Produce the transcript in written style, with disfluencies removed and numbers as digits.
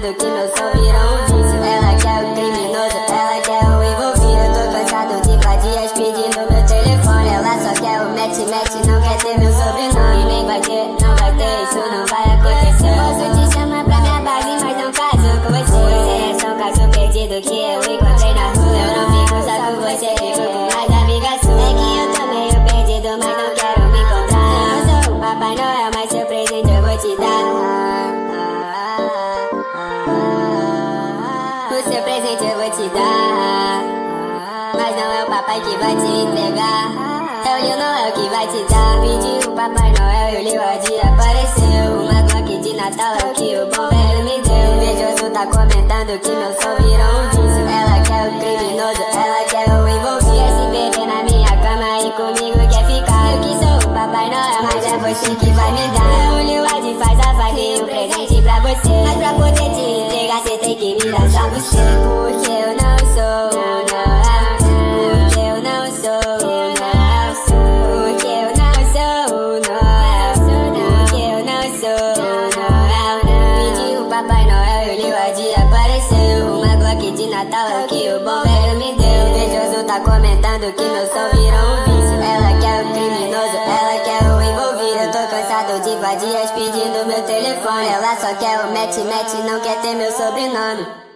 comentando que meu som virou um vício. Ela quer o criminoso, ela quer o envolvido. Eu tô cansado de vadias pedindo meu telefone. Ela só quer o match, não quer ter meu sobrenome. Nem vai ter, não vai ter, isso não vai acontecer. Posso te chamar pra minha base, mas não caso com você. Você é só um caso perdido que eu encontrei na rua. Eu não fico só com você, fico com mais amigas suas. É que eu tô meio perdido, mas não quero me encontrar. Eu não sou o Papai Noel, mas seu presente eu vou te dar. O seu presente eu vou te dar, mas não é o papai que vai te entregar. É o Lil Noel que vai te dar. Pedi o Papai Noel e o Lil Adi apareceu. Uma Glock de Natal é o que o bom velho me deu. O invejoso tá comentando que meu som virou um vício. Ela quer o criminoso, ela quer o envolvido. Quer se perder na minha cama e comigo quer ficar. Eu que sou o Papai Noel, mas é você que vai me dar. O Lil Adi faz a vaga e um presente pra você. Mas pra poder te entregar cê tem que me dar só você. Porque eu não sou o Noel, porque eu não sou o Noel, porque eu não sou o Noel, porque eu não sou o Noel. Pedi o Papai Noel e o Lil Adi apareceu. Uma Glock de Natal é o que o bom velho me deu. O invejoso tá comentando que meu som virou um vício. Ela quer o criminoso, ela quer o envolvido. Eu tô cansado de vadias pedindo meu telefone. Ela só quer o match, não quer ter meu sobrenome.